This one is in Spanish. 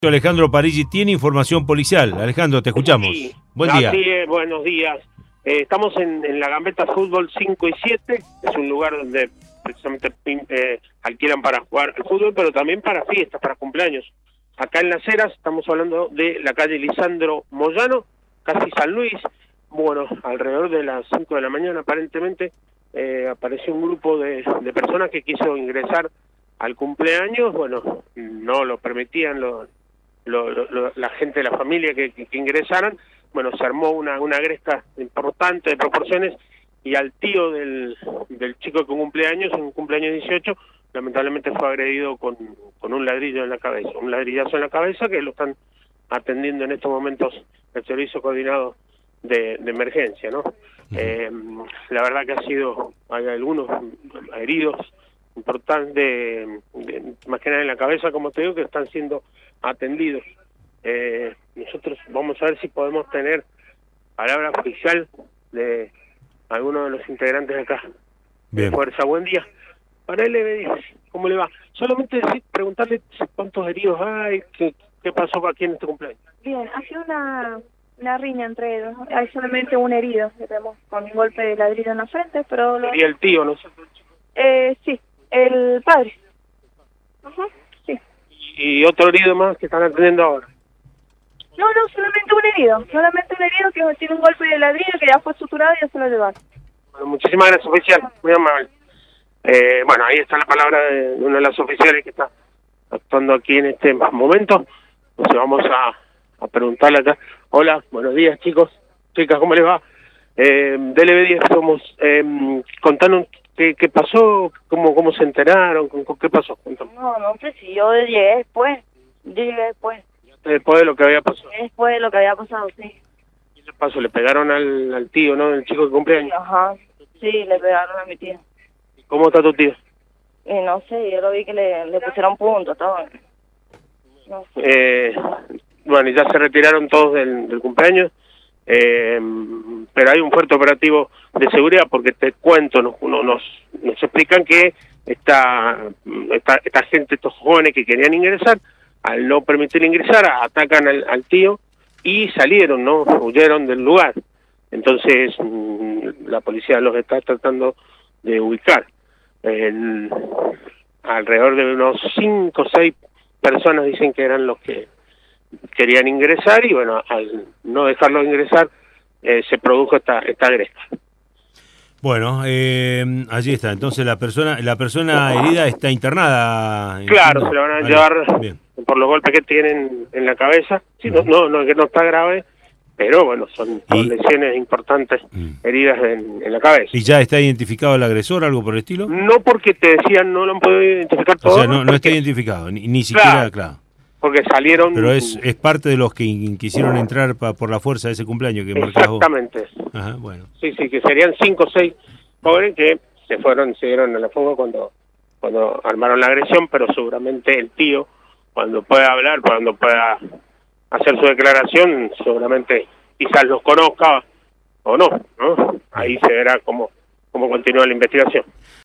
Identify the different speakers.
Speaker 1: Alejandro Parigi tiene información policial. Alejandro, te escuchamos.
Speaker 2: Sí,
Speaker 1: Buen día.
Speaker 2: así es, buenos días. Estamos en la Gambetta Fútbol 5 y 7. Es un lugar donde precisamente alquilan para jugar al fútbol, pero también para fiestas, para cumpleaños. Acá en Las Heras estamos hablando de la calle Lisandro Moyano, casi San Luis. Bueno, alrededor de las 5 de la mañana aparentemente apareció un grupo de personas que quiso ingresar al cumpleaños. Bueno, no lo permitían la gente de la familia que ingresaran. Bueno, se armó una agresta importante de proporciones, y al tío del chico que cumple años, en un cumpleaños 18, lamentablemente fue agredido con un ladrillo en la cabeza, un ladrillazo en la cabeza, que lo están atendiendo en estos momentos el Servicio Coordinado de Emergencia, ¿no? La verdad que hay algunos heridos importantes, más que nada en la cabeza, como te digo, que están siendo atendidos. Nosotros vamos a ver si podemos tener palabra oficial de alguno de los integrantes de acá.
Speaker 1: Bien.
Speaker 2: Fuerza, buen día. Para LB10, ¿cómo le va? Solamente preguntarle cuántos heridos hay, qué pasó aquí en este cumpleaños.
Speaker 3: Bien, ha sido una riña entre ellos. Hay solamente un herido, que tenemos con un golpe de ladrillo en la frente, pero...
Speaker 2: ¿Y el tío, no sé?
Speaker 3: Sí, el padre. Ajá, sí.
Speaker 2: ¿Y otro herido más que están atendiendo ahora?
Speaker 3: No, solamente un herido que tiene un golpe de ladrillo que ya fue suturado y ya se lo llevaron.
Speaker 2: Bueno, muchísimas gracias, oficial, muy amable. Bueno, ahí está la palabra de una de las oficiales que está actuando aquí en este momento. Entonces vamos a preguntarle acá. Hola, buenos días, chicos, chicas, ¿cómo les va? DLB10 somos, contanos qué pasó, cómo se enteraron, qué pasó. Cuéntame.
Speaker 3: No sé si yo llegué después.
Speaker 2: Después de lo que había pasado.
Speaker 3: Después de lo que había pasado, sí.
Speaker 2: ¿Qué le pasó? Le pegaron al tío, ¿no? El chico que cumple años.
Speaker 3: Ajá, sí, le pegaron a mi tía.
Speaker 2: ¿Cómo está tu tío?
Speaker 3: No sé, yo lo vi que le pusieron punto, todo. No sé.
Speaker 2: Bueno, y ya se retiraron todos del cumpleaños, pero hay un fuerte operativo de seguridad, porque te cuento, nos explican que esta gente, estos jóvenes que querían ingresar, al no permitir ingresar, atacan al tío y salieron, ¿no? Huyeron del lugar. Entonces la policía los está tratando de ubicar. Alrededor de unos 5 o 6 personas dicen que eran los que querían ingresar, y bueno, al no dejarlos ingresar se produjo esta agresión.
Speaker 1: Bueno, allí está. Entonces la persona herida está internada.
Speaker 2: Claro, se la van a llevar.
Speaker 1: Bien.
Speaker 2: Por los golpes que tienen en la cabeza. Sí, no, que no está grave, pero bueno, son lesiones importantes, heridas en la cabeza.
Speaker 1: ¿Y ya está identificado el agresor, algo por el estilo?
Speaker 2: No, porque te decían, no lo han podido identificar todo.
Speaker 1: O sea, no está identificado, ni siquiera, claro.
Speaker 2: Porque salieron...
Speaker 1: Pero es parte de los que quisieron entrar por la fuerza de ese cumpleaños que marcabas vos.
Speaker 2: Exactamente.
Speaker 1: Ajá, bueno.
Speaker 2: Sí, que serían 5 o 6 jóvenes que se dieron a la fuga cuando armaron la agresión, pero seguramente el tío, cuando pueda hablar, cuando pueda hacer su declaración, seguramente quizás los conozca o no, ¿no? Ahí se verá cómo continúa la investigación.